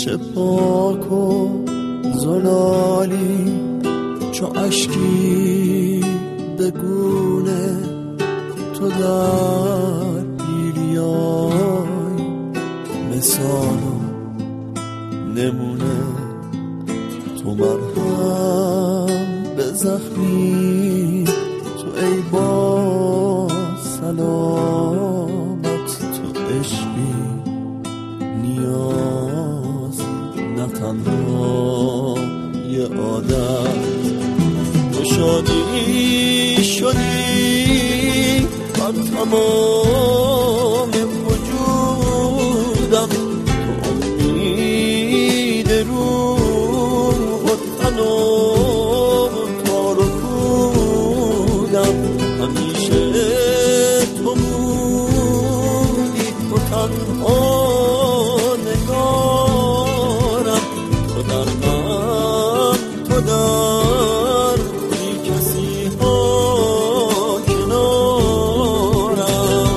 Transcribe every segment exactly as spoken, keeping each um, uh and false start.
چه پاک و زلالی چو اشکی بگونه تو در پیریای مثال نمونه تو مرهم به زخمی تو ای با سلامت تو عشقی نیاز نه تنها یه آدم تو شادی شدی بر تمام وجودم تو امید روح و تن و تار و پودم همیشه تو بودی تو تنها نگارم تو در من تو در بی کسی ها کنارم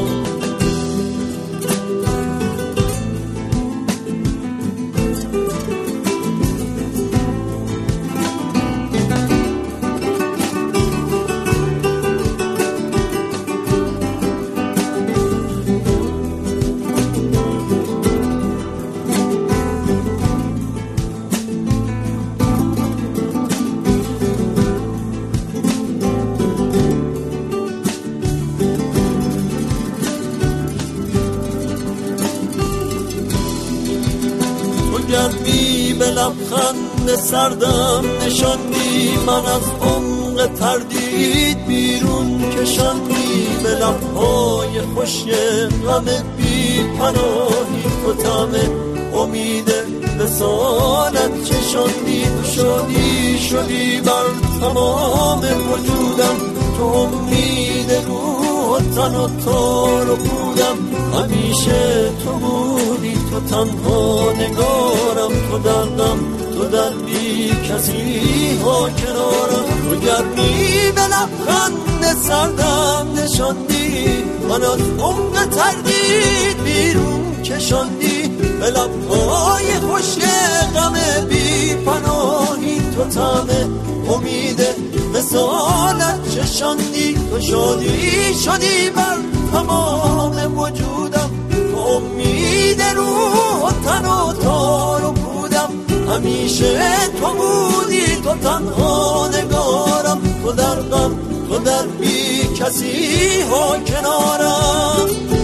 گرمی به لبخند سردم نشاندی من از عمق تردید بیرون کشاندی به لبهای خشک غم بی پناهی تو طعم امید وصالت چشاندی تو شادی شدی بر تمام وجودم تو امید روح و تن و تار و پودم همیشه تو بودی تو تنها نگارم تو دردم تو در بی کسی ها کنارم تو گرمی به لبخند سردم نشاندی من از عمق تردید بیرون کشاندی به لبهای خشک غم بی پناهی تو طعم امید وصالت چشاندی تو شادی شدی بر تمام وجودم تو امید روح و تن و تار و پودم همیشه تو بودی تو تنها نگارم تو در غم تو در بی کسی ها کنارم